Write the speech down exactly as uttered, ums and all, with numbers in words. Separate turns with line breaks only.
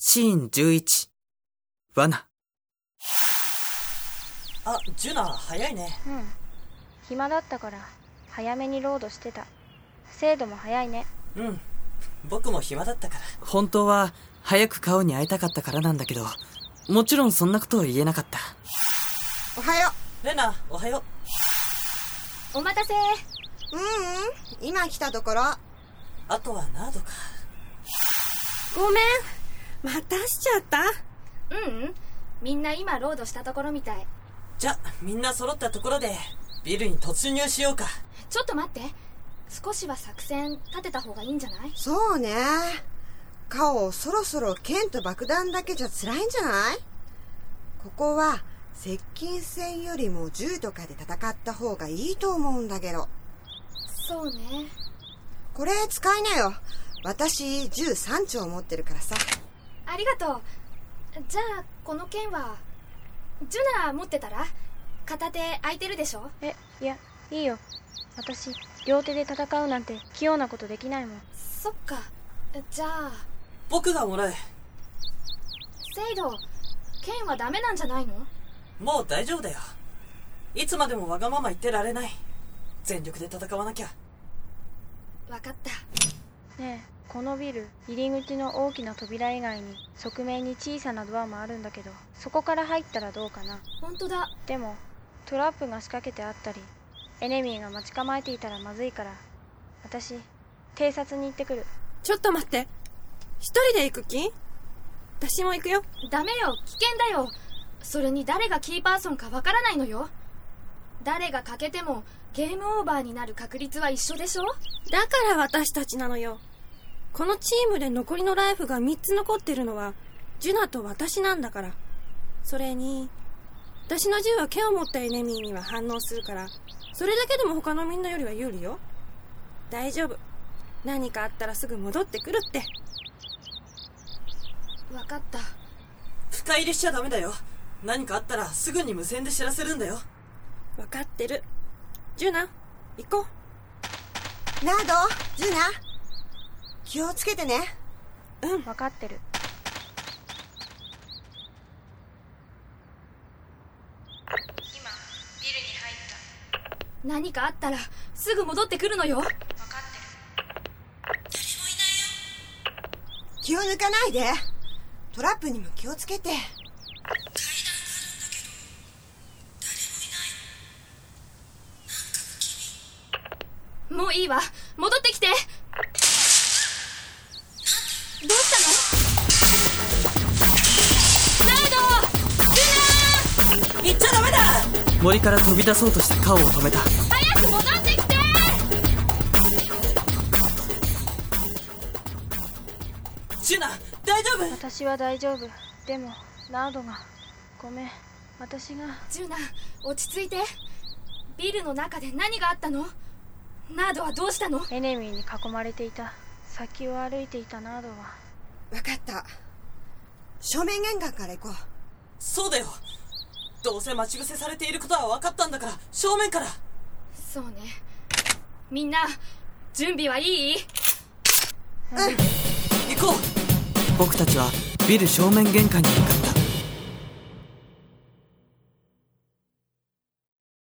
シーンじゅういち、罠。
あ、ジュナ早いね。
うん、暇だったから早めにロードしてた。精度も早いね。
うん、僕も暇だったから。
本当は早く顔に会いたかったからなんだけど、もちろんそんなことを言えなかった。
おはよ
う。レナ、おはよ
う。お待たせ。
う。うんうん、今来たところ。
あとはナードか。
ごめん、待たしちゃった。
ううん、みんな今ロードしたところみたい。
じゃ、みんな揃ったところでビルに突入しようか。
ちょっと待って、少しは作戦立てた方がいいんじゃない？
そうね。カオ、そろそろ剣と爆弾だけじゃ辛いんじゃない？ここは接近戦よりも銃とかで戦った方がいいと思うんだけど。
そうね。
これ使いなよ。私銃さん丁持ってるからさ。
ありがとう。じゃあこの剣はジュナ持ってたら？片手空いてるでしょ？え、いや、いいよ。私両手で戦うなんて器用なことできないもん。そっか。じゃあ
僕がもらう。
セイド、剣はダメなんじゃないの？
もう大丈夫だよ。いつまでもわがまま言ってられない。全力で戦わなきゃ。
わかった。ねえ、このビル入り口の大きな扉以外に側面に小さなドアもあるんだけど、そこから入ったらどうかな？本当だ。でもトラップが仕掛けてあったりエネミーが待ち構えていたらまずいから、私偵察に行ってくる。
ちょっと待って、一人で行く気？私も行くよ。
ダメよ、危険だよ。それに誰がキーパーソンかわからないのよ。誰が欠けてもゲームオーバーになる確率は一緒でしょ？
だから私たちなのよ。このチームで残りのライフがみっつ残ってるのはジュナと私なんだから。それに私の銃は剣を持ったエネミーには反応するから、それだけでも他のみんなよりは有利よ。大丈夫、何かあったらすぐ戻ってくるって。
わかった。
深入りしちゃダメだよ。何かあったらすぐに無線で知らせるんだよ。
わかってる。ジュナ、行こ
う。ナード、ジュナ、気をつけてね。
うん、
わかってる。今ビルに入った。何かあったらすぐ戻ってくるのよ。わかってる。
誰もいないよ。
気を抜かないで。トラップにも気をつけて。
もういいわ、戻ってきて。どうしたの？ナード！ジュナー！
行っちゃダメだ！
森から飛び出そうとしたカオを止めた。
早く戻ってきて！
ジュナ、大丈夫？
私は大丈夫。でもナードが。ごめん、私が。ジュナ、落ち着いて。ビルの中で何があったの？ナードはどうしたの？エネミーに囲まれていた。先を歩いていたナードは。
分かった。正面玄関から行こう。
そうだよ。どうせ待ち伏せされていることは分かったんだから、正面から。
そうね。みんな準備はいい？
うん、
行こう。
僕たちはビル正面玄関に向かった。